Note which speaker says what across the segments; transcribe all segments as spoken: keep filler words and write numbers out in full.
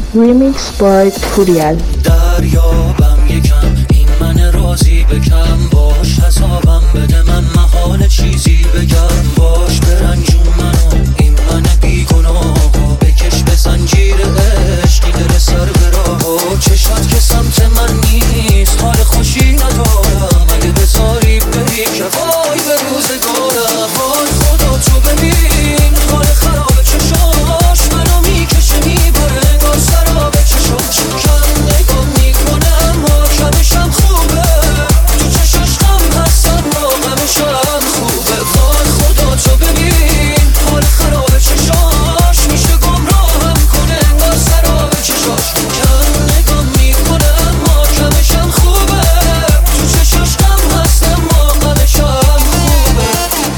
Speaker 1: Remix by Furial.
Speaker 2: دریابم یکم این من راضی بکم، باش حسابم بده من محال چیزی بگم، باش برنجون منو این من بیگناهو، بکش به زنجیر عشقی در سر براهو، چشات که سمت من نیست حال خوشی ندارم، اگه بذاری بری که وای به روزگارم، وای خدا تو ببین حال خراب چشاش منو میکشه میبره انگار سراب چشاش، کم نگاه میکنم حاکمشم خوبه، تو چشاش غم هستم با غمشم خوبه، وای خدا تو ببین حال خراب چشاش میشه گمراهم کنه انگار سراب چشاش، کم نگاه میکنم حاکمشم خوبه، تو چشاش غم هستم با غمشم خوبه.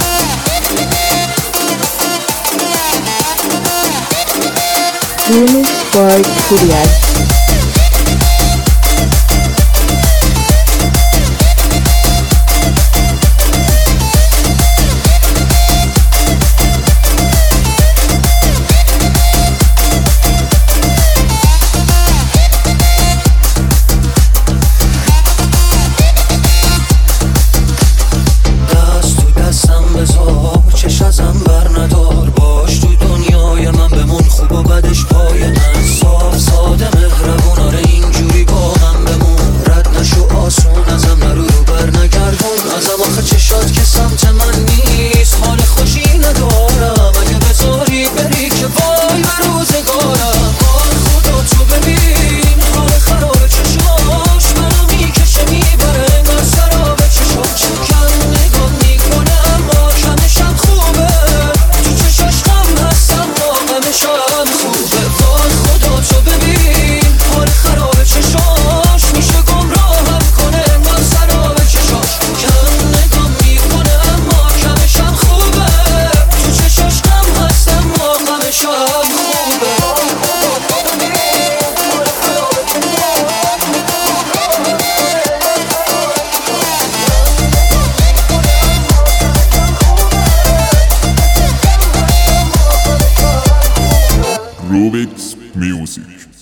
Speaker 1: Remix by Furial.
Speaker 2: چش ازم بر ندار، باش تو دنیای من بمون، خوب و بدش پای من، صاف ساده مهربون، آره اینجوری با من بمون، رد نشو آسون ازم نرو رو بر نگردون ازم، آخه چشات که سمت من نیست حال خوشی ندارم، اگه بذاری بری که وای به روزگارم، وای خدا تو ببین حال خراب چشاش منو میکشه میبره انگار سراب چشاش، کم نگاه میکنم حاکمشم خوبه، تو چشاش غم هستم با غمشم خوبه، وای خدا تو ببین حال خراب چشاش میشه گمراهم کنه انگار سراب چشاش، کم نگاه میکنم حاکمشم خوبه، تو چشاش غم هستم با غمشم خوبه.
Speaker 3: Rubik's Music.